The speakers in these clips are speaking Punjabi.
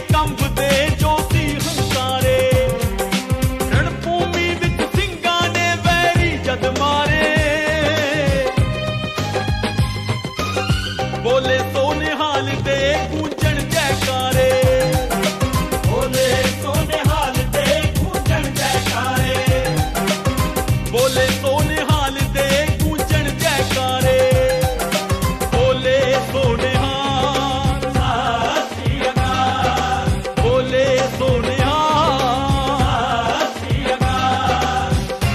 ਕੰਬਦੇ ਜੋ ਸੀ ਹੰਕਾਰੇ, ਰਣਭੂਮੀ ਵਿੱਚ ਸਿੰਘਾਂ ਨੇ ਵੈਰੀ ਜਦ ਮਾਰੇ, ਬੋਲੇ ਸੋ ਨਿਹਾਲ ਦੇ ਗੂੰਜਣ ਜੈਕਾਰੇ, ਬੋਲੇ ਸੋ ਨਿਹਾਲ ਦੇ ਗੂੰਜਣ ਜੈਕਾਰੇ, ਬੋਲੇ ਸੋ ਨਿਹਾਲ ਦੇ ਗੂੰਜਣ ਜੈਕਾਰੇ, ਬੋਲੇ ਸੋ ਨਿਹਾਲ ਸਤਿ ਸ੍ਰੀ ਅਕਾਲ, ਬੋਲੇ ਸੋ ਨਿਹਾਲ ਸਤਿ ਸ੍ਰੀ ਅਕਾਲ।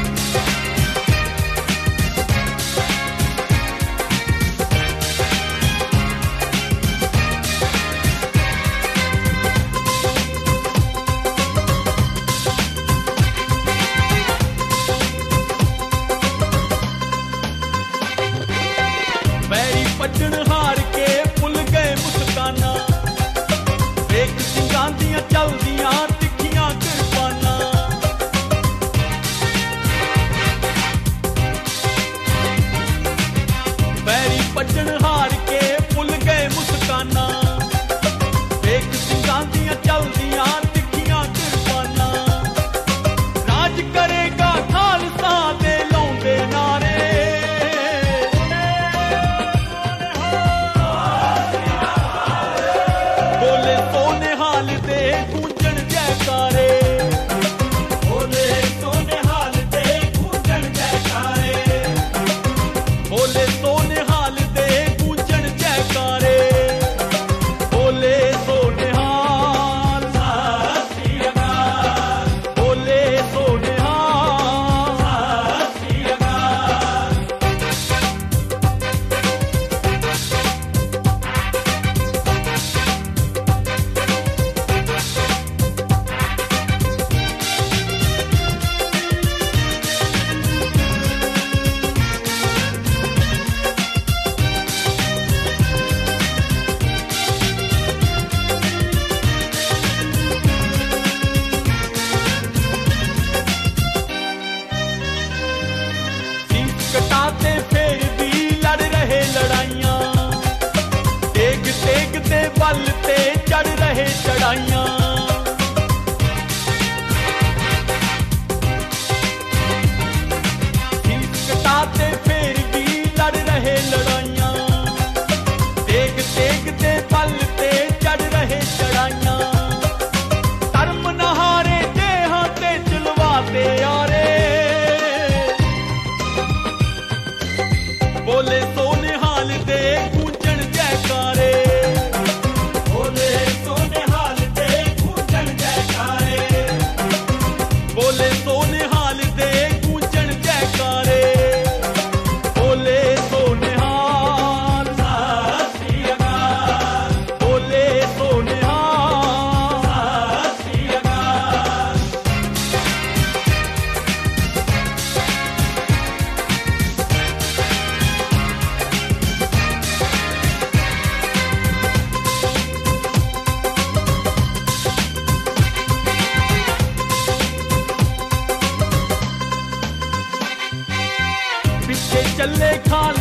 ਵੈਰੀ ਭੱਜਣ ਹਾਰ ਕੇ ਭੁੱਲ ਗਏ ਮੁਸਕਾਨਾਂ, ਵੇਖ ਸਿੰਘਾਂ ਦੀਆਂ ਚੱਲਦੀਆਂ ਤਿੱਖੀਆਂ ਕਿਰਪਾਨਾਂ, ਵੈਰੀ ਭੱਜਣ ਹਾਰ ਕੇ ਭੁੱਲ ਗਏ ਮੁਸਕਾਨਾਂ, ਵੇਖ ਸਿੰਘਾਂ ਦੀਆਂ ਚੱਲਦੀਆਂ ਤਿੱਖੀਆਂ ਕਿਰਪਾਨਾਂ, ਰਾਜ ਕਰੇਗਾ ਖਾਲਸਾ ਦੇ ਲਾਉਂਦੇ ਨਾਰੇ, ਬੋਲੇ ਸੋ ਨਿਹਾਲ ਦੇ ਗੂੰਜਣ ਜੈਕਾਰੇ, ਬੋਲੇ ਸੋ ਨਿਹਾਲ ਦੇ ਗੂੰਜਣ ਜੈਕਾਰੇ, ਬੋਲੇ ਸੋ ਨਿਹਾਲ ਦੇ ਗੂੰਜਣ ਜੈਕਾਰੇ, ਬੋਲੇ ਸੋ ਨਿਹਾਲ ਸਤਿ ਸ੍ਰੀ ਅਕਾਲ, ਬੋਲੇ ਸੋ ਨਿਹਾਲ ਸਤਿ ਸ੍ਰੀ ਅਕਾਲ। ਸੀਸ ਕਟਾਤੇ ਫੇਰ ਵੀ ਲੜ ਰਹੇ ਲੜਾਈਆਂ, ਤੇਗ ਤੇਗ ਦੇ ਬਲ ਤੇ ਚੜ ਰਹੇ ਚੜਾਈਆਂ, ਸੀਸ ਕਟਾਤੇ ਫੇਰ ਵੀ ਲੜ ਰਹੇ ਲੜਾਈਆਂ, ਤੇਗ ਤੇਗ ਦੇ ਬਲ ਤੇ ਚੜ ਰਹੇ ਚੜਾਈਆਂ, ਧਰਮ ਨਹਾਰੇ ਦੇਹਾਂ ਤੇ ਚਲਵਾਤੇ ਯਾਰੇ, ਬੋਲੇ ਸੋ ਨਿਹਾਲ ਦੇ ਗੂੰਜਣ ਜੈਕਾਰੇ, ਬੋਲੇ ਸੋ ਨਿਹਾਲ ਦੇ ਗੂੰਜਣ ਜੈਕਾਰੇ, ਬੋਲੇ ਸੋ ਨਿਹਾਲ ਦੇ ਗੂੰਜਣ ਜੈਕਾਰੇ, ਬੋਲੇ ਸੋ ਨਿਹਾਲ ਸਤਿ ਸ੍ਰੀ ਅਕਾਲ, ਬੋਲੇ ਸੋ ਨਿਹਾਲ ਸਤਿ ਸ੍ਰੀ ਅਕਾਲ। ਪਿੱਛੇ ਚੱਲੇ ਖਾਲ